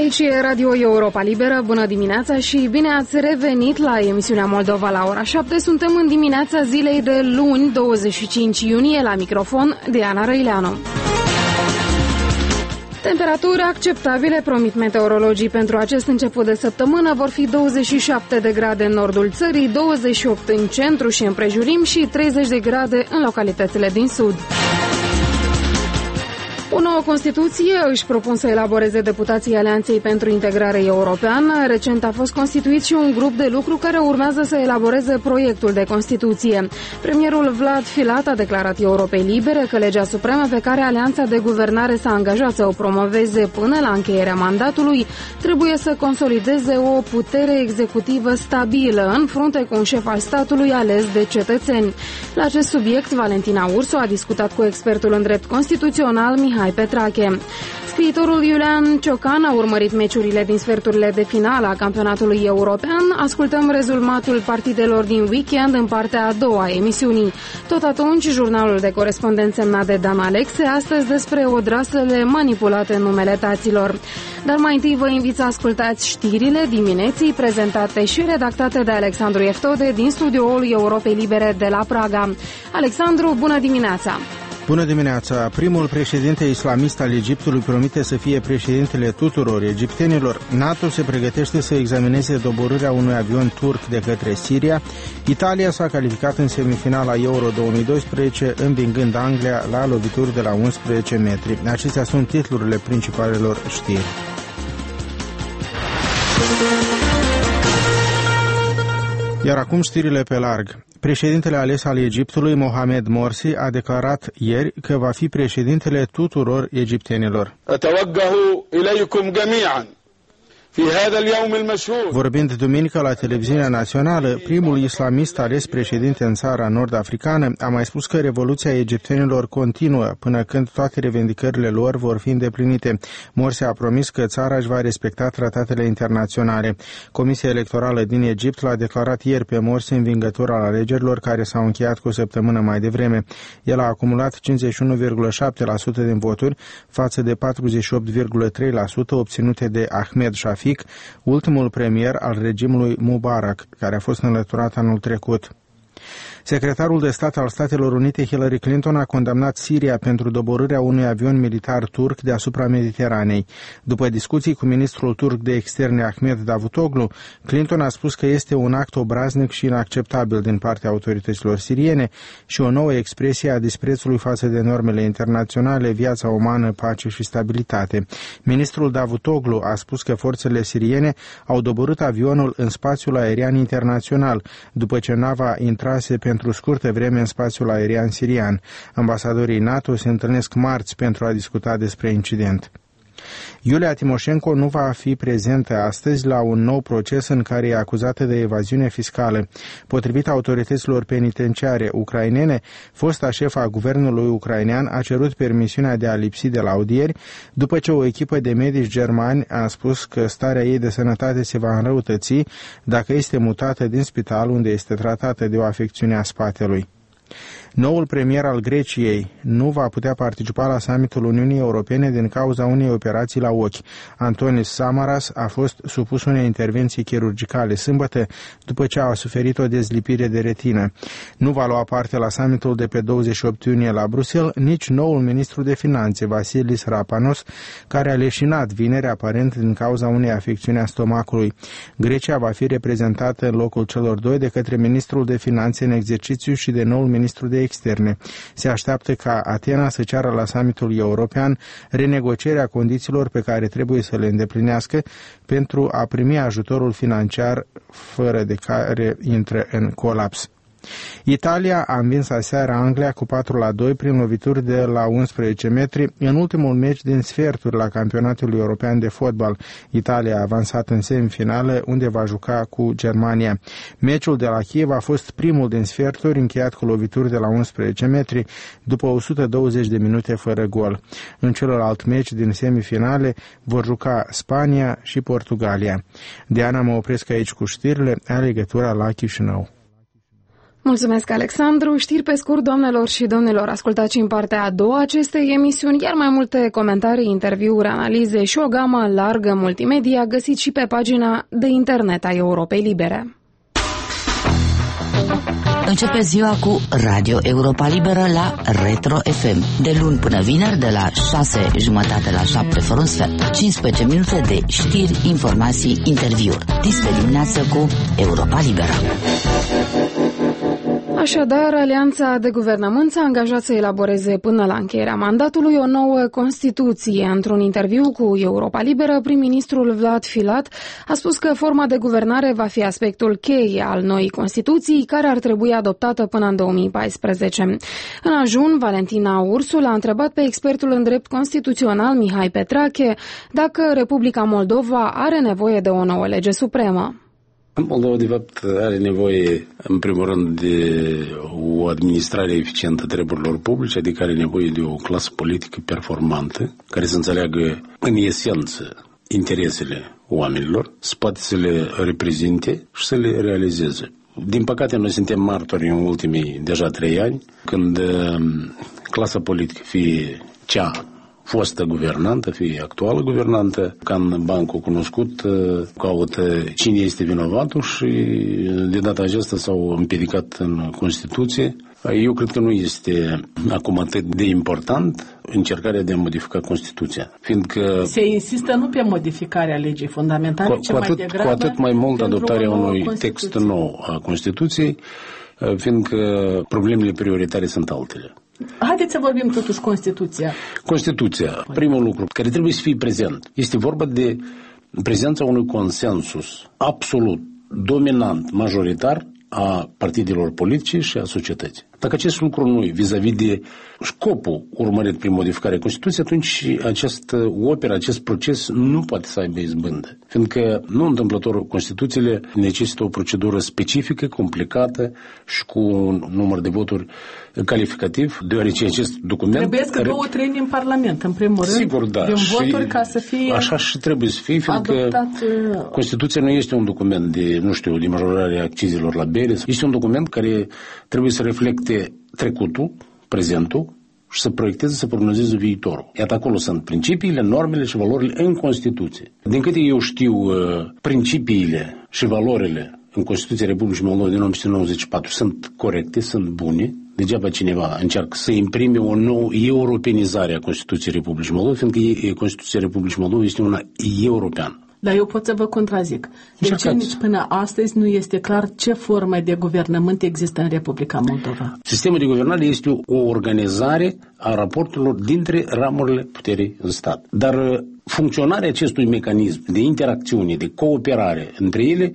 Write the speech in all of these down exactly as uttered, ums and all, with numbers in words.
Aici e Radio Europa Liberă, bună dimineața și bine ați revenit la emisiunea Moldova la ora șapte. Suntem în dimineața zilei de luni, douăzeci și cinci iunie, la microfon Diana Răileanu. Temperaturi acceptabile, promit meteorologii pentru acest început de săptămână, vor fi douăzeci și șapte de grade în nordul țării, douăzeci și opt în centru și împrejurim și treizeci de grade în localitățile din sud. O nouă Constituție își propun să elaboreze deputații Alianței pentru Integrare Europeană. Recent a fost constituit și un grup de lucru care urmează să elaboreze proiectul de Constituție. Premierul Vlad Filat a declarat Europei Libere că legea supremă pe care Alianța de Guvernare s-a angajat să o promoveze până la încheierea mandatului trebuie să consolideze o putere executivă stabilă în frunte cu un șef al statului ales de cetățeni. La acest subiect, Valentina Ursu a discutat cu expertul în drept constituțional Mihai Petrache. Scriitorul Iulian Ciocan a urmărit meciurile din sferturile de finală a campionatului european. Ascultăm rezumatul partidelor din weekend în partea a doua a emisiunii. Tot atunci, jurnalul de corespondență semnat de Dan Alexe, astăzi despre odraslele manipulate în numele taților. Dar mai întâi vă invit să ascultați știrile dimineții, prezentate și redactate de Alexandru Eftode din studioul Europei Libere de la Praga. Alexandru, bună dimineața! Bună dimineața! Primul președinte islamist al Egiptului promite să fie președintele tuturor egiptenilor. NATO se pregătește să examineze doborârea unui avion turc de către Siria. Italia s-a calificat în semifinala Euro două mii doisprezece, învingând Anglia la lovituri de la unsprezece metri. Acestea sunt titlurile principalelor știri. Iar acum știrile pe larg. Președintele ales al Egiptului, Mohamed Morsi, a declarat ieri că va fi președintele tuturor egiptenilor. Vorbind duminică la televiziunea națională, primul islamist ales președinte în țara nord-africană a mai spus că revoluția egiptenilor continuă până când toate revendicările lor vor fi îndeplinite. Morsi a promis că țara își va respecta tratatele internaționale. Comisia electorală din Egipt l-a declarat ieri pe Morsi învingător al alegerilor care s-au încheiat cu o săptămână mai devreme. El a acumulat cincizeci și unu virgulă șapte la sută din voturi față de patruzeci și opt virgulă trei la sută obținute de Ahmed Shafik, ultimul premier al regimului Mubarak, care a fost înlăturat anul trecut. Secretarul de stat al Statelor Unite, Hillary Clinton, a condamnat Siria pentru doborârea unui avion militar turc deasupra Mediteranei. După discuții cu ministrul turc de externe Ahmet Davutoglu, Clinton a spus că este un act obraznic și inacceptabil din partea autorităților siriene și o nouă expresie a disprețului față de normele internaționale, viața umană, pace și stabilitate. Ministrul Davutoglu a spus că forțele siriene au doborât avionul în spațiul aerian internațional, după ce nava intrase pe pentru scurtă vreme în spațiul aerian sirian. Ambasadorii NATO se întâlnesc marți pentru a discuta despre incident. Iulia Timoșenko nu va fi prezentă astăzi la un nou proces în care e acuzată de evaziune fiscală. Potrivit autorităților penitenciare ucrainene, fosta șefa a guvernului ucrainean a cerut permisiunea de a lipsi de la audieri, după ce o echipă de medici germani a spus că starea ei de sănătate se va înrăutăți dacă este mutată din spital unde este tratată de o afecțiune a spatelui. Noul premier al Greciei nu va putea participa la summitul Uniunii Europene din cauza unei operații la ochi. Antonis Samaras a fost supus unei intervenții chirurgicale sâmbătă după ce a suferit o dezlipire de retină. Nu va lua parte la summitul de pe douăzeci și opt iunie la Bruxelles nici noul ministru de finanțe, Vasilis Rapanos, care a leșinat vineri aparent din cauza unei afecțiuni a stomacului. Grecia va fi reprezentată în locul celor doi de către ministrul de finanțe în exercițiu și de noul ministru de externe. Se așteaptă ca Atena să ceară la summitul european renegocierea condițiilor pe care trebuie să le îndeplinească pentru a primi ajutorul financiar fără de care intră în colaps. Italia a învins aseară Anglia cu patru la doi prin lovituri de la unsprezece metri în ultimul meci din sferturi la campionatul european de fotbal. Italia a avansat în semifinală, unde va juca cu Germania. Meciul de la Kiev a fost primul din sferturi încheiat cu lovituri de la unsprezece metri după o sută douăzeci de minute fără gol. În celălalt meci din semifinale vor juca Spania și Portugalia. Diana, mă opresc aici cu știrile, are legătura la Chișinău. Mulțumesc, Alexandru. Știri pe scurt, doamnelor și domnilor. Ascultați în partea a doua acestei emisiuni, iar mai multe comentarii, interviuri, analize și o gamă largă multimedia găsiți și pe pagina de internet a Europei Libere. Începe ziua cu Radio Europa Liberă la Retro F M. De luni până vineri, de la șase jumătate la șapte fără un sfert. cincisprezece minute de știri, informații, interviuri. Dispe dimineață cu Europa Liberă. Așadar, Alianța de Guvernământ s-a angajat să elaboreze până la încheierea mandatului o nouă Constituție. Într-un interviu cu Europa Liberă, prim-ministrul Vlad Filat a spus că forma de guvernare va fi aspectul cheie al noii Constituții, care ar trebui adoptată până în două mii paisprezece. În ajun, Valentina Ursul a întrebat pe expertul în drept constituțional Mihai Petrache dacă Republica Moldova are nevoie de o nouă lege supremă. Moldova, de fapt, are nevoie, în primul rând, de o administrare eficientă a treburilor publice, adică are nevoie de o clasă politică performantă, care să înțeleagă, în esență, interesele oamenilor, să poate să le reprezinte și să le realizeze. Din păcate, noi suntem martori în ultimii deja trei ani, când clasa politică, fie cea fostă guvernantă, fie actuală guvernantă, ca în bancul cunoscut, caută cine este vinovatul și de data aceasta s-au împiedicat în Constituție. Eu cred că nu este acum atât de important încercarea de a modifica Constituția, fiindcă se insistă nu pe modificarea legii fundamentale, cu, ci cu mai atât, degrabă cu atât mai mult adoptarea unui Constituție. text nou a Constituției, fiindcă problemele prioritare sunt altele. Haideți să vorbim totuși Constituția. Constituția, primul lucru care trebuie să fie prezent, este vorba de prezența unui consensus absolut, dominant, majoritar a partidelor politice și a societății. Dacă acest lucru nu e vis-a-vis de scopul urmărit prin modificarea Constituției, atunci această operă, acest proces nu poate să aibă izbândă. Fiindcă, nu întâmplător, Constituțiile necesită o procedură specifică, complicată și cu un număr de voturi calificativ, deoarece acest document... Trebuie că care... două treimi în Parlament, în primul rând, sigur, da. din și voturi ca să fie așa și trebuie să fie, fiindcă adoptat... Constituția nu este un document de, nu știu, de majorare a acciziilor la bere, este un document care trebuie să reflecte trecutul, prezentul și să proiecteze, să prognozeze viitorul. Iată, acolo sunt principiile, normele și valorile în Constituție. Din câte eu știu, principiile și valorile în Constituția Republicii Moldova din o mie nouă sute nouăzeci și patru sunt corecte, sunt bune. Degeaba cineva încearcă să imprime o nouă europenizare a Constituției Republicii Moldova, fiindcă Constituția Republicii Moldova este una europeană. Dar eu pot să vă contrazic. De ce nici până astăzi nu este clar ce formă de guvernământ există în Republica Moldova? Sistemul de guvernare este o organizare a raporturilor dintre ramurile puterii în stat. Dar funcționarea acestui mecanism de interacțiune, de cooperare între ele,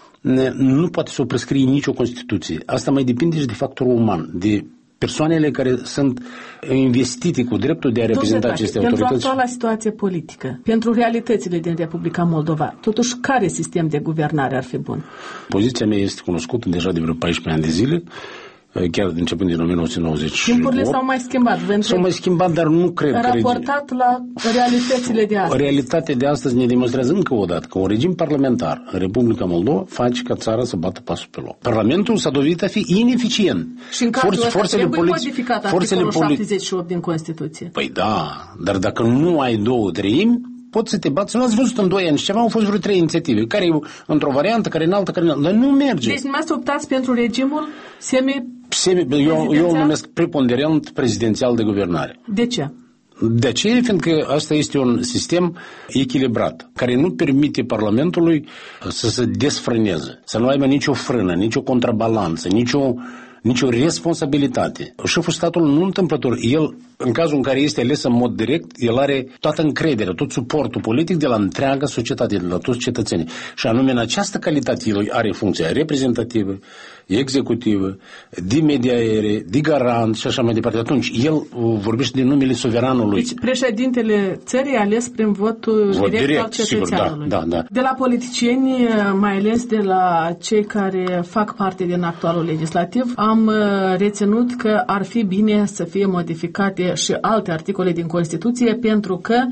nu poate să o prescrie nicio Constituție. Asta mai depinde și de factorul uman, de persoanele care sunt investite cu dreptul de a reprezenta aceste pentru autorități. Pentru actuala situație politică, pentru realitățile din Republica Moldova, totuși care sistem de guvernare ar fi bun? Poziția mea este cunoscută deja de vreo paisprezece ani de zile, chiar de începând din o mie nouă sute nouăzeci și opt. Timpurile s-au mai schimbat. S-au mai schimbat, dar nu cred că... Raportat la realitățile de astăzi. Realitatea de astăzi ne demonstrează încă o dată că un regim parlamentar în Republica Moldova face ca țara să bată pasul pe loc. Parlamentul s-a dovedit a fi ineficient. Și în cazul Forțe, ăsta trebuie politi- modificat articolul șaptezeci și opt din Constituție. Păi da, dar dacă nu ai două treimi, poți să te bați. Nu ați văzut în doi ani și ceva, au fost vreo trei inițiative. Care e într-o variantă, care în altă, care în altă. Dar nu merge. Deci dumneavoastră optați pentru regimul semi... semi eu, eu îl numesc preponderent prezidențial de guvernare. De ce? De ce? Fiindcă asta este un sistem echilibrat, care nu permite Parlamentului să se desfrâneze, să nu aibă nicio frână, nicio contrabalanță, nicio... nicio responsabilitate. Șeful statului nu întâmplător. El, în cazul în care este ales în mod direct, el are toată încrederea, tot suportul politic de la întreaga societate, de la toți cetățenii. Și anume în această calitate el are funcția reprezentativă, executivă, de mediere, de garant și așa mai departe. Atunci, el vorbește din numele suveranului. Deci președintele țării ales prin votul Vot direct, direct al cetățeanului. Sigur, da, da, da. De la politicieni, mai ales de la cei care fac parte din actualul legislativ, am reținut că ar fi bine să fie modificate și alte articole din Constituție, pentru că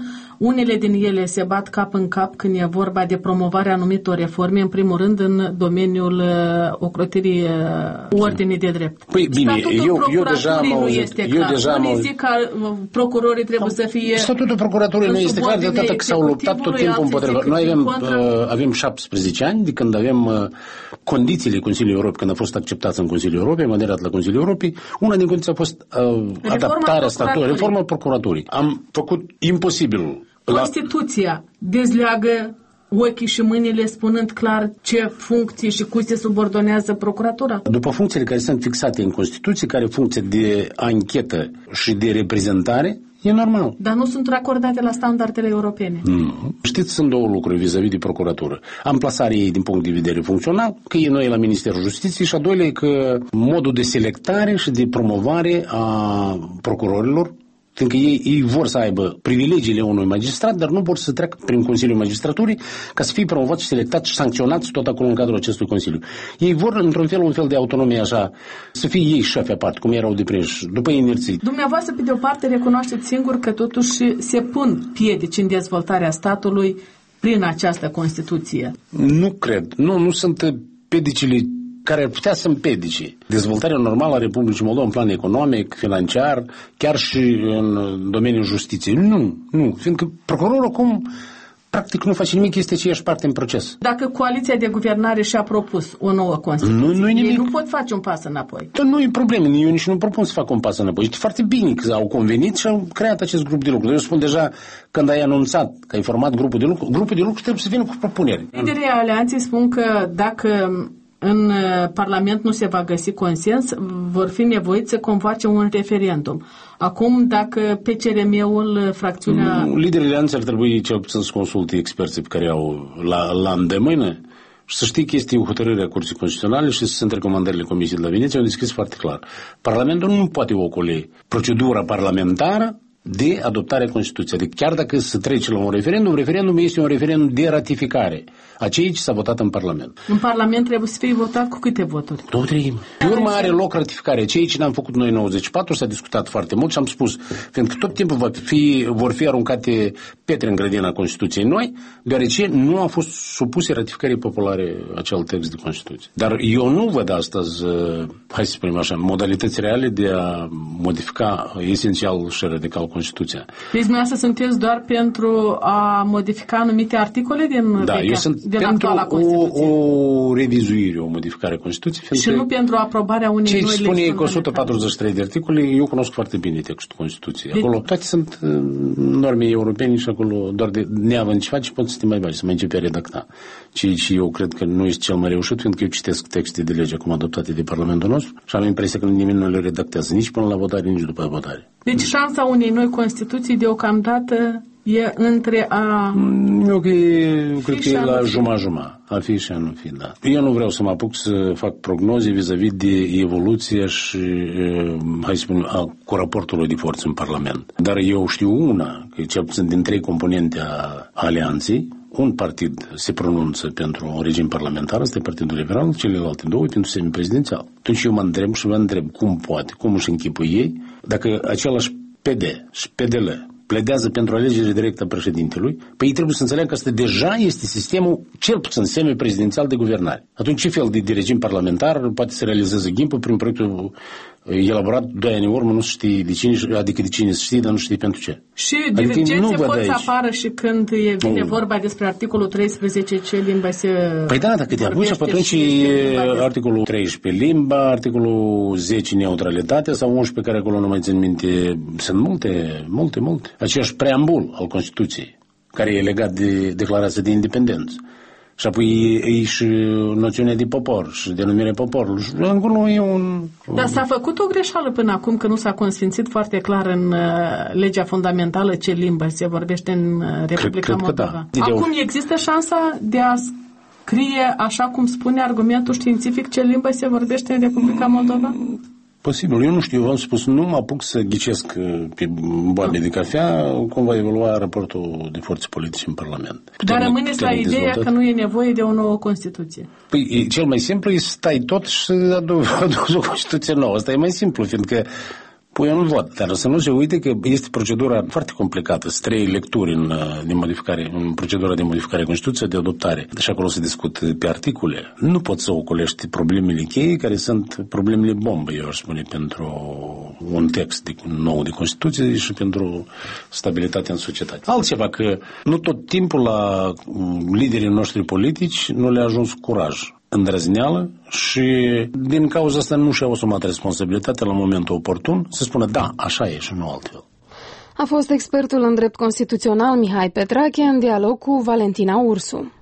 Unele din ele se bat cap în cap când e vorba de promovarea anumitor reforme, în primul rând în domeniul uh, ocrotirii uh, ordinii de drept. Păi bine, eu, eu deja am nu este eu clar. deja Unii zic că procurorii trebuie să fie... Statutul procuraturii nu este clar de atât că s-au luptat tot timpul împotriva. Noi avem, contra... uh, avem șaptesprezece ani de când avem uh, condițiile Consiliului Europei, când a fost acceptat în Consiliul Europei, am aderat la Consiliul Europei, una din condiții a fost uh, adaptarea statului, reforma procuraturii. Am făcut imposibilul. Constituția dezleagă ochii și mâinile spunând clar ce funcții și cui se subordonează procuratura? După funcțiile care sunt fixate în Constituție, care funcție de anchetă și de reprezentare, e normal. Dar nu sunt racordate la standardele europene. Mm. Știți, sunt două lucruri vis-a-vis de procuratură. Amplasarea ei din punct de vedere funcțional, că e noi la Ministerul Justiției, și a doilea e că modul de selectare și de promovare a procurorilor, fiindcă ei, ei vor să aibă privilegiile unui magistrat, dar nu vor să treacă prin Consiliul Magistraturii ca să fie promovați și selectați și sancționați tot acolo în cadrul acestui Consiliu. Ei vor, într-un fel, un fel de autonomie așa, să fie ei șefi aparte, cum erau de prinși, după inerții. Dumneavoastră, pe de o parte, recunoașteți singur că totuși se pun piedici în dezvoltarea statului prin această Constituție. Nu cred. Nu, nu sunt piedicile care ar putea să împedice dezvoltarea normală a Republicii Moldova în plan economic, financiar, chiar și în domeniul justiției. Nu, nu, fiindcă procurorul acum practic nu face nimic, este aceeași parte în proces. Dacă coaliția de guvernare și-a propus o nouă Constituție, nu, nu ei nu pot face un pas înapoi. Dar nu e problemă, eu nici nu propun să fac un pas înapoi. Este foarte bine că au convenit și au creat acest grup de lucru. Eu spun deja, când ai anunțat că ai format grupul de lucru, grupul de lucru trebuie să vină cu propuneri. Liderii alianței spun că dacă în Parlament nu se va găsi consens, vor fi nevoiți să convoace un referendum. Acum, dacă P C R M-ul, fracțiunea... Liderii alianței ar trebui cel puțin să consulte experții pe care au la, la îndemână și să știi că este o hotărâre a Curții Constituționale și sunt recomandările Comisiei de la Veneția, unde scris foarte clar. Parlamentul nu poate ocoli procedura parlamentară de adoptarea Constituției. Adică chiar dacă se trece la un referendum, referendumul este un referendum de ratificare a ceea ce s-a votat în Parlament. În Parlament trebuie să fie votat cu câte voturi? Două treimi. Pe urmă are loc ratificarea. Ceea ce n-am făcut noi în nouăzeci și patru, s-a discutat foarte mult și am spus, fiindcă tot timpul va fi, vor fi aruncate pietre în grădina Constituției noi, deoarece nu a fost supuse ratificării populare acel text de Constituție. Dar eu nu văd astăzi, hai să spunem așa, modalități reale de a modifica esențial și radical Constituția. Deci dumneavoastră sunteți doar pentru a modifica anumite articole din da, vechea, eu sunt din pentru actuala Constituție? O, o revizuire, o modificare a Constituției. Și nu pentru aprobarea unei noi legi fundamentale. Ce spune cu o sută patruzeci și trei de articole, eu cunosc foarte bine textul Constituției. Acolo de... toate sunt uh, norme europene și acolo doar de neavând ce face poți să te mai bagi, să mai începi a redacta. Ceea ce eu cred că nu este cel mai reușit, fiindcă eu citesc texte de lege acum adoptate de Parlamentul nostru și am impresia că nimeni nu le redactează nici până la votare, nici după votare. Deci șansa unei noi Constituții deocamdată e între a... Eu, că eu cred că e la juma-juma. A fi și a nu fi, da. Eu nu vreau să mă apuc să fac prognoze vis-a-vis de evoluția și, hai să spunem, a, cu raportul de forță în Parlament. Dar eu știu una, că cel puțin din trei componente a alianței, un partid se pronunță pentru un regim parlamentar, ăsta e Partidul Liberal, celelalte două pentru semiprezidențial. Atunci eu mă întreb și mă întreb cum poate, cum își închipă ei, dacă același P D și P D L pledează pentru alegere directă a președintelui, păi ei trebuie să înțeleagă că asta deja este sistemul cel puțin semi-prezidențial de guvernare. Atunci ce fel de, de regim parlamentar poate să realizeze ghimpul prin proiectul elaborat doi ani în urmă, nu știe de cine, adică de cine se știe, dar nu știe pentru ce. Și divergențe pot să apară și când e, vine oh. vorba despre articolul treisprezece, ce limba se... Păi da, dacă te apuci, atunci articolul treisprezece limba, articolul zece neutralitatea sau unsprezece care acolo nu mai țin minte, sunt multe, multe, multe. Aceeași preambul al Constituției, care e legat de declarația de independență. Și apoi e și noțiunea de popor și denumirea poporului. Acolo e un... Dar s-a făcut o greșeală până acum că nu s-a consfințit foarte clar în uh, legea fundamentală ce limbă se vorbește în uh, Republica cred, Moldova. Cred da. Acum există șansa de a scrie, așa cum spune argumentul științific, ce limbă se vorbește în Republica Moldova? Posibil. Eu nu știu, eu am spus, nu mă apuc să ghicesc pe boabe de cafea cum va evolua raportul de forțe politice în Parlament. Putem Dar rămâneți la ideea dezvoltat? Că nu e nevoie de o nouă Constituție. Păi, cel mai simplu e să stai tot și să aduci o Constituție nouă. Asta e mai simplu, fiindcă Păi eu nu văd, dar să nu se uite că este procedura foarte complicată, sunt trei lecturi în, de modificare, în procedura de modificare a Constituției, de adoptare. Și acolo se discută pe articole. Nu poți să ocolești problemele cheie, care sunt problemele bombă, eu aș spune, pentru un text de, nou de Constituție și pentru stabilitatea în societate. Altceva că nu tot timpul la liderii noștri politici nu le-a ajuns curaj, îndrăzneală și din cauza asta nu și-au asumat responsabilitatea la momentul oportun să spună da, așa e și nu altfel. A fost expertul în drept constituțional Mihai Petrache în dialog cu Valentina Ursu.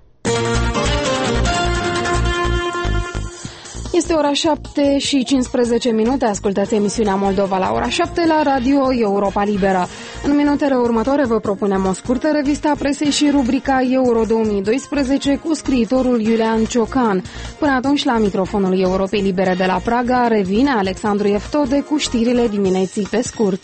Este ora șapte și cincisprezece minute, ascultați emisiunea Moldova la ora șapte la Radio Europa Liberă. În minutele următoare vă propunem o scurtă revistă a presei și rubrica Euro două mii doisprezece cu scriitorul Iulian Ciocan. Până atunci, la microfonul Europei Libere de la Praga, revine Alexandru Eftode cu știrile dimineții pe scurt.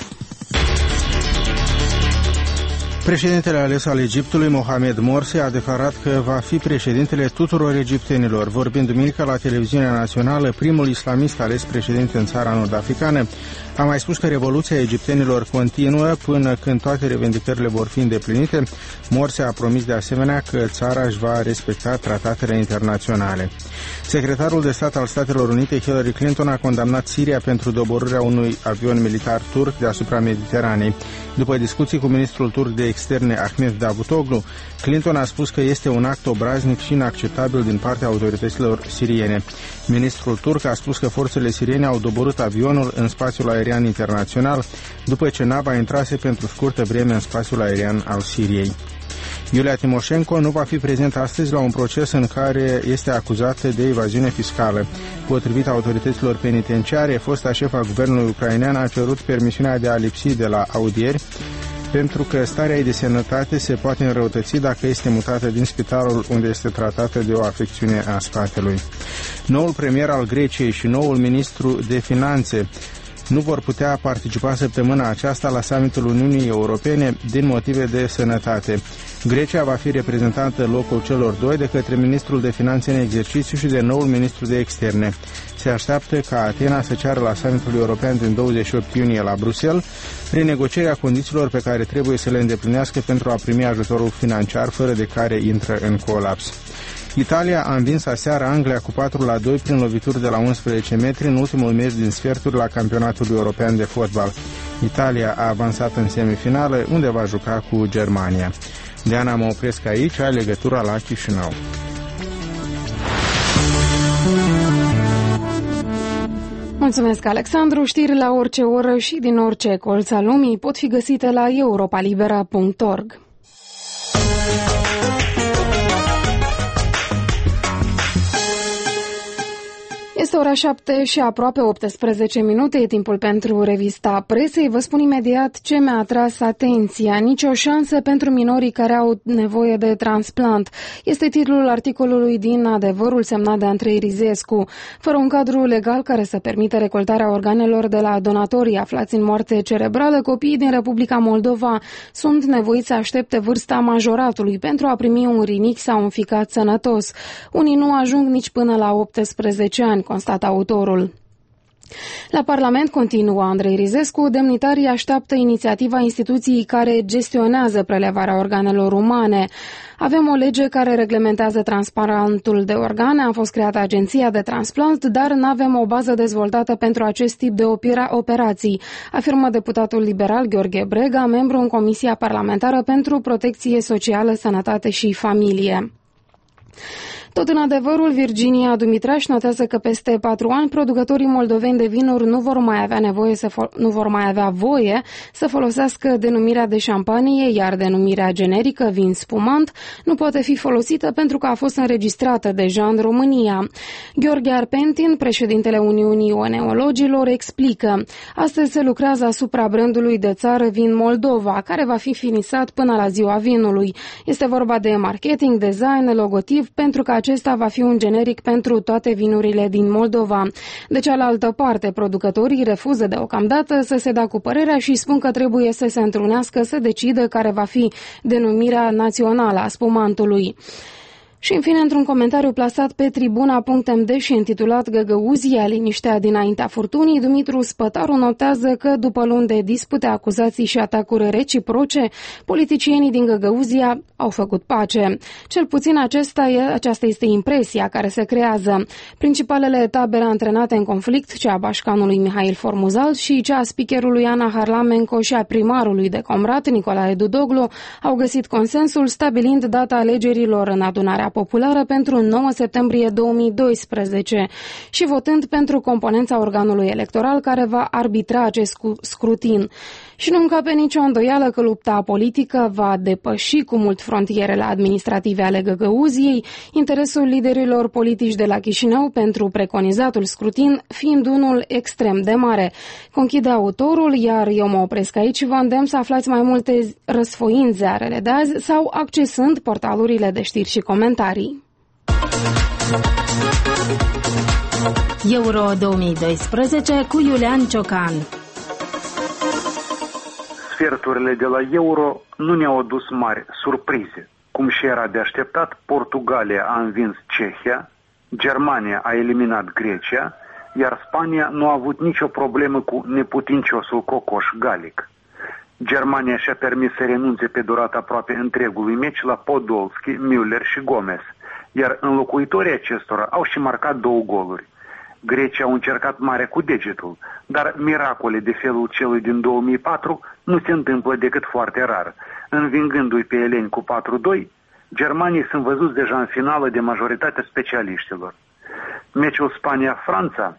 Președintele ales al Egiptului, Mohamed Morsi, a declarat că va fi președintele tuturor egiptenilor. Vorbind duminică la televiziunea națională, primul islamist ales președinte în țara nord-africană a mai spus că revoluția egiptenilor continuă până când toate revendicările vor fi îndeplinite. Morsi a promis de asemenea că țara își va respecta tratatele internaționale. Secretarul de stat al Statelor Unite, Hillary Clinton, a condamnat Siria pentru doborârea unui avion militar turc deasupra Mediteranei. După discuții cu ministrul turc de externe Ahmet Davutoglu, Clinton a spus că este un act obraznic și inacceptabil din partea autorităților siriene. Ministrul turc a spus că forțele siriene au doborât avionul în spațiul aerian internațional după ce nava intrase pentru scurtă vreme în spațiul aerian al Siriei. Iulia Timoșenko nu va fi prezentă astăzi la un proces în care este acuzată de evaziune fiscală. Potrivit autorităților penitenciare, fosta șefa guvernului ucrainean a cerut permisiunea de a lipsi de la audieri pentru că starea ei de sănătate se poate înrăutăți dacă este mutată din spitalul unde este tratată de o afecțiune a spatelui. Noul premier al Greciei și noul ministru de finanțe nu vor putea participa săptămâna aceasta la summitul Uniunii Europene din motive de sănătate. Grecia va fi reprezentată în locul celor doi de către ministrul de finanțe în exercițiu și de noul ministru de externe. Se așteaptă ca Atena să ceară la summitul european din douăzeci și opt iunie la Bruxelles renegocierea condițiilor pe care trebuie să le îndeplinească pentru a primi ajutorul financiar, fără de care intră în colaps. Italia a învins aseară Anglia cu patru la doi prin lovituri de la unsprezece metri în ultimul meci din sferturi la campionatul european de fotbal. Italia a avansat în semifinală, unde va juca cu Germania. Diana, mă opresc aici, ai legătura la Chișinău. Mulțumesc, Alexandru. Știri la orice oră și din orice colț al lumii pot fi găsite la europalibera punct org. Este ora șapte și aproape optsprezece minute, e timpul pentru revista presei. Vă spun imediat ce mi-a atras atenția. Nicio șansă pentru minorii care au nevoie de transplant. Este titlul articolului din Adevărul, semnat de Andrei Rizescu. Fără un cadru legal care să permită recoltarea organelor de la donatorii aflați în moarte cerebrală, copiii din Republica Moldova sunt nevoiți să aștepte vârsta majoratului pentru a primi un rinic sau un ficat sănătos. Unii nu ajung nici până la optsprezece ani, constată autorul. La Parlament, continuă Andrei Rizescu, demnitarii așteaptă inițiativa instituției care gestionează prelevarea organelor umane. Avem o lege care reglementează transplantul de organe, a fost creată agenția de transplant, dar nu avem o bază dezvoltată pentru acest tip de operații, afirmă deputatul liberal Gheorghe Brega, membru în Comisia Parlamentară pentru Protecție Socială, Sănătate și Familie. Tot în Adevărul, Virginia Dumitraș notează că peste patru ani producătorii moldoveni de vinuri nu vor mai avea nevoie să fo- nu vor mai avea voie să folosească denumirea de șampanie, iar denumirea generică vin spumant nu poate fi folosită pentru că a fost înregistrată deja în România. Gheorghe Arpentin, președintele Uniunii Oenologilor, explică: astăzi se lucrează asupra brandului de țară Vin Moldova, care va fi finisat până la ziua vinului. Este vorba de marketing, design, logotip, pentru că acesta va fi un generic pentru toate vinurile din Moldova. De cealaltă parte, producătorii refuză deocamdată să se dea cu părerea și spun că trebuie să se întrunească să decidă care va fi denumirea națională a spumantului. Și în fine, într-un comentariu plasat pe tribuna punct m d și intitulat Găgăuzia, liniștea dinaintea furtunii, Dumitru Spătaru notează că după luni de dispute, acuzații și atacuri reciproce, politicienii din Găgăuzia au făcut pace. Cel puțin acesta e, aceasta este impresia care se creează. Principalele tabere antrenate în conflict, cea a bașcanului Mihail Formuzal și cea a speakerului Ana Harlamenco și a primarului de Comrat, Nicolae Dudoglu, au găsit consensul stabilind data alegerilor în adunarea populară pentru nouă septembrie două mii doisprezece și votând pentru componența organului electoral care va arbitra acest scrutin. Și nu încape nicio îndoială că lupta politică va depăși cu mult frontierele administrative ale Găgăuziei, interesul liderilor politici de la Chișinău pentru preconizatul scrutin fiind unul extrem de mare. Conchide autorul, iar eu mă opresc aici și vă îndemn să aflați mai multe răsfoințe ziarele de azi sau accesând portalurile de știri și comentarii. Euro două mii doisprezece cu Iulian Ciocan. Sferturile de la Euro nu ne-au adus mari surprize. Cum și era de așteptat, Portugalia a învins Cehia, Germania a eliminat Grecia, iar Spania nu a avut nicio problemă cu neputinciosul cocoș Galic. Germania și-a permis să renunțe pe durata aproape întregului meci la Podolski, Müller și Gomez, iar înlocuitorii acestora au și marcat două goluri. Grecia au încercat mare cu degetul, dar miracole de felul celui din două mii patru nu se întâmplă decât foarte rar. Învingându-i pe eleni cu patru doi, germanii sunt văzuți deja în finală de majoritatea specialiștilor. Meciul Spania-Franța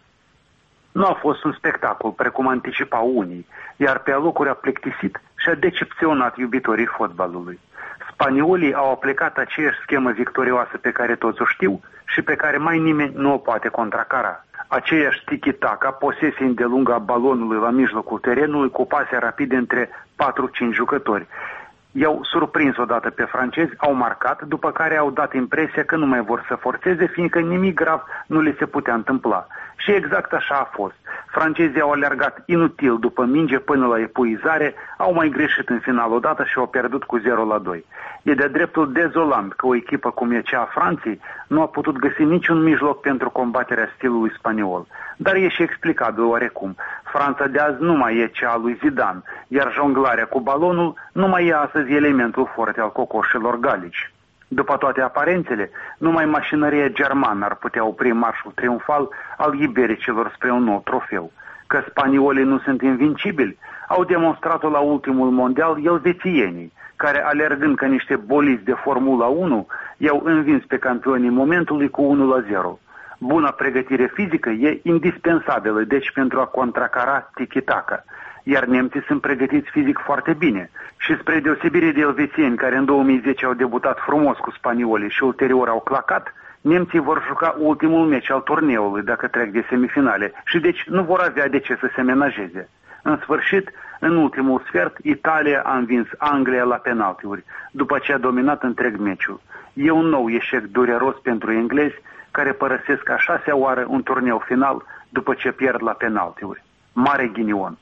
nu a fost un spectacol precum anticipa unii, iar pe alocuri a plictisit și a decepționat iubitorii fotbalului. Spaniolii au aplicat aceeași schemă victorioasă pe care toți o știu și pe care mai nimeni nu o poate contracara. Aceeași tiki-taka, posesie îndelungă a balonului la mijlocul terenului cu pase rapide între patru cinci jucători. I-au surprins odată pe francezi, au marcat, după care au dat impresia că nu mai vor să forțeze, fiindcă nimic grav nu le se putea întâmpla. Și exact așa a fost. Francezii au alergat inutil după minge până la epuizare, au mai greșit în final odată și au pierdut cu zero la doi. E de-a dreptul dezolant că o echipă cum e cea a Franței nu a putut găsi niciun mijloc pentru combaterea stilului spaniol. Dar e și explicabil oarecum. Franța de azi nu mai e cea a lui Zidane, iar jonglarea cu balonul nu mai e astăzi elementul forte al cocoșilor galici. După toate aparențele, numai mașinăria germană ar putea opri marșul triumfal al ibericilor spre un nou trofeu. Că spaniolii nu sunt invincibili, au demonstrat-o la ultimul mondial elvețienii, care, alergând ca niște boliți de Formula unu, i-au învins pe campionii momentului cu unu la zero. Buna pregătire fizică e indispensabilă, deci, pentru a contracara tiki-taka. Iar nemții sunt pregătiți fizic foarte bine. Și spre deosebire de elvețieni, care în două mii zece au debutat frumos cu spaniolii și ulterior au clacat, nemții vor juca ultimul meci al turneului dacă trec de semifinale și deci nu vor avea de ce să se menajeze. În sfârșit, în ultimul sfert, Italia a învins Anglia la penaltiuri, după ce a dominat întreg meciul. E un nou eșec dureros pentru englezi, care părăsesc a șasea oară un turneu final după ce pierd la penaltiuri. Mare ghinion!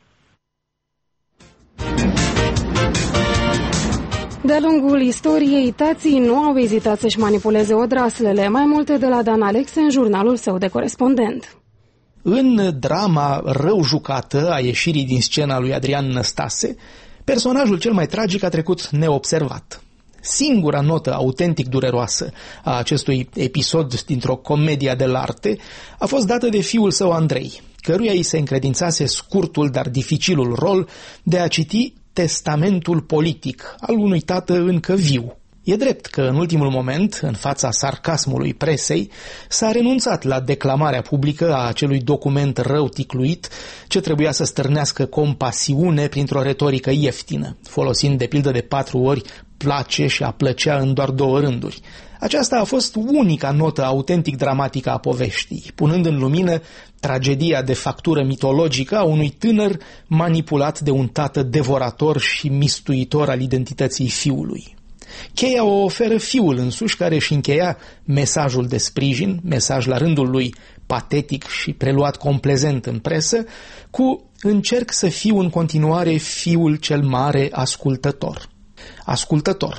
De-a lungul istoriei, tații nu au ezitat să-și manipuleze odraslele. Mai multe de la Dan Alexe în jurnalul său de corespondent. În drama rău jucată a ieșirii din scena lui Adrian Năstase, personajul cel mai tragic a trecut neobservat. Singura notă autentic dureroasă a acestui episod dintr-o comedie dell'arte a fost dată de fiul său Andrei, căruia îi se încredințase scurtul, dar dificilul rol de a citi testamentul politic al unui tată încă viu. E drept că în ultimul moment, în fața sarcasmului presei, s-a renunțat la declamarea publică a acelui document rău ticluit ce trebuia să stârnească compasiune printr-o retorică ieftină, folosind de pildă de patru ori place și a plăcea în doar două rânduri. Aceasta a fost unica notă autentic dramatică a poveștii, punând în lumină tragedia de factură mitologică a unui tânăr manipulat de un tată devorator și mistuitor al identității fiului. Cheia o oferă fiul însuși, care își încheia mesajul de sprijin, mesaj la rândul lui patetic și preluat complezent în presă, cu încerc să fiu în continuare fiul cel mare ascultător. Ascultător.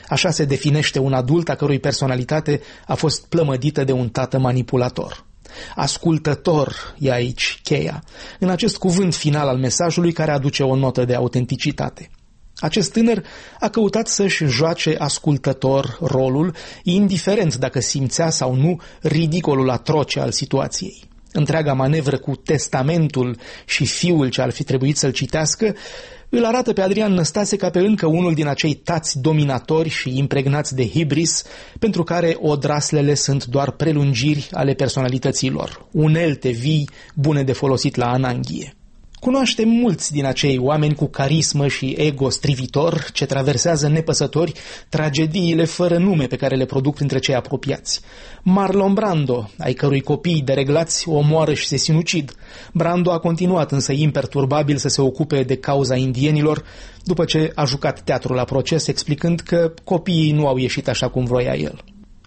Așa se definește un adult a cărui personalitate a fost plămădită de un tată manipulator. Ascultător e aici cheia, în acest cuvânt final al mesajului care aduce o notă de autenticitate. Acest tânăr a căutat să-și joace ascultător rolul, indiferent dacă simțea sau nu ridicolul atroce al situației. Întreaga manevră cu testamentul și fiul ce ar fi trebuit să-l citească îl arată pe Adrian Năstase ca pe încă unul din acei tați dominatori și impregnați de hibris, pentru care odraslele sunt doar prelungiri ale personalităților, unelte vii bune de folosit la ananghie. Cunoaștem mulți din acei oameni cu carismă și ego strivitor ce traversează nepăsători tragediile fără nume pe care le produc printre cei apropiați. Marlon Brando, ai cărui copii dereglați o omoară și se sinucid. Brando a continuat însă imperturbabil să se ocupe de cauza indienilor după ce a jucat teatru la proces, explicând că copiii nu au ieșit așa cum vroia el.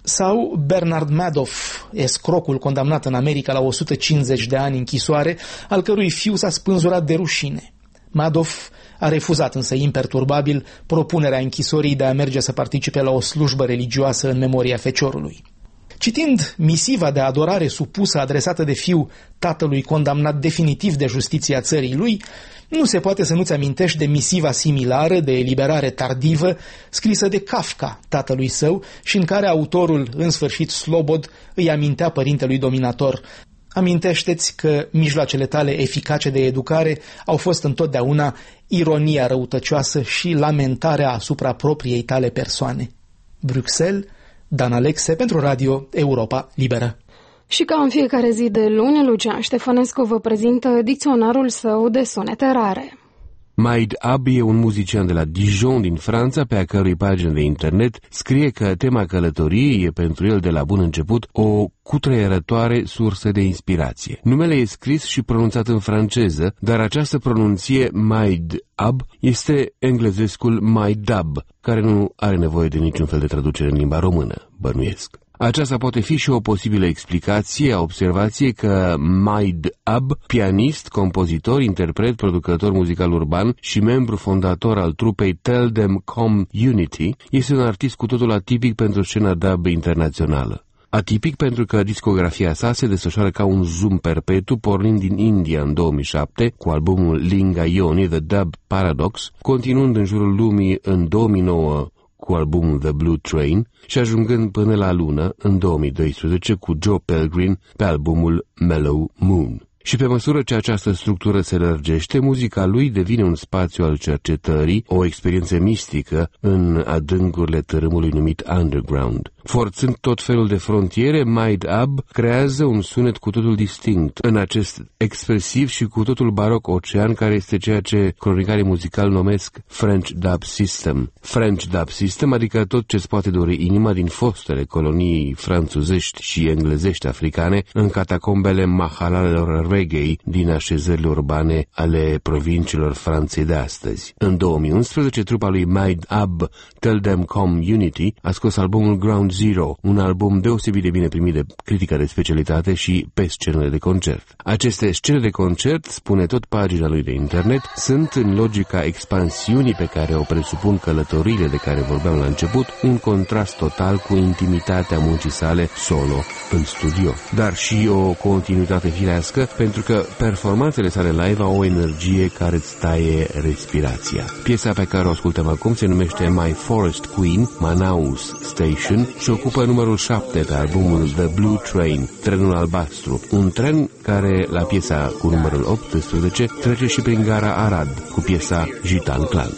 Sau Bernard Madoff, escrocul condamnat în America la o sută cincizeci de ani închisoare, al cărui fiu s-a spânzurat de rușine. Madoff a refuzat însă imperturbabil propunerea închisorii de a merge să participe la o slujbă religioasă în memoria feciorului. Citind misiva de adorare supusă adresată de fiu tatălui condamnat definitiv de justiția țării lui, nu se poate să nu-ți amintești de misiva similară de eliberare tardivă scrisă de Kafka, tatălui său, și în care autorul, în sfârșit slobod, îi amintea părintelui dominator: amintește-ți că mijloacele tale eficace de educare au fost întotdeauna ironia răutăcioasă și lamentarea asupra propriei tale persoane. Bruxelles, Dan Alexe pentru Radio Europa Liberă. Și ca în fiecare zi de luni, Lucian Ștefănescu vă prezintă dicționarul său de sunete rare. Maid Ab e un muzician de la Dijon din Franța, pe a cărui pagină de internet scrie că tema călătoriei e pentru el de la bun început o cutreierătoare sursă de inspirație. Numele e scris și pronunțat în franceză, dar această pronunție Maid Ab este englezescul Maidab, care nu are nevoie de niciun fel de traducere în limba română, bănuiesc. Aceasta poate fi și o posibilă explicație a observației că Maid Ab, pianist, compozitor, interpret, producător muzical urban și membru fondator al trupei Tell Them Come Unity, este un artist cu totul atipic pentru scena dub internațională. Atipic pentru că discografia sa se desfășoară ca un zoom perpetu, pornind din India în două mii șapte cu albumul Linga Ioni, The Dub Paradox, continuând în jurul lumii în două mii nouă cu albumul The Blue Train și ajungând până la lună în două mii doisprezece cu Joe Pelgrin pe albumul Mellow Moon. Și pe măsură ce această structură se lărgește, muzica lui devine un spațiu al cercetării, o experiență mistică în adâncurile tărâmului numit underground. Forțând tot felul de frontiere, Maid Ab creează un sunet cu totul distinct în acest expresiv și cu totul baroc ocean care este ceea ce cronicarii muzicali numesc French Dub System. French Dub System, adică tot ce-ți poate dori inima din fostele colonii franțuzești și englezești africane în catacombele mahalalelor reggae din așezările urbane ale provinciilor Franței de astăzi. În două mii unsprezece, trupa lui Maid Ab, Tell Them Come Unity, a scos albumul Ground Zero, un album deosebit de bine primit de critica de specialitate și pe scenele de concert. Aceste scene de concert, spune tot pagina lui de internet, sunt în logica expansiunii pe care o presupun călătoriile de care vorbeam la început, un contrast total cu intimitatea muncii sale solo în studio, dar și o continuitate firească, pentru că performanțele sale live au o energie care îți taie respirația. Piesa pe care o ascultăm acum se numește My Forest Queen, Manaus Station, și ocupă numărul șapte pe albumul The Blue Train, Trenul Albastru, un tren care, la piesa cu numărul optsprezece, trece și prin gara Arad cu piesa Gitan Clan.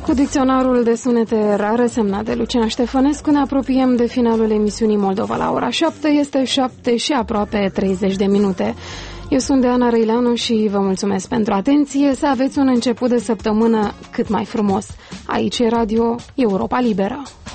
Cu dicționarul de sunete rare semnat de Luciana Ștefănescu ne apropiem de finalul emisiunii Moldova la ora șapte. Este șapte și aproape treizeci de minute. Eu sunt Deana Răileanu și vă mulțumesc pentru atenție. Să aveți un început de săptămână cât mai frumos. Aici e Radio Europa Liberă.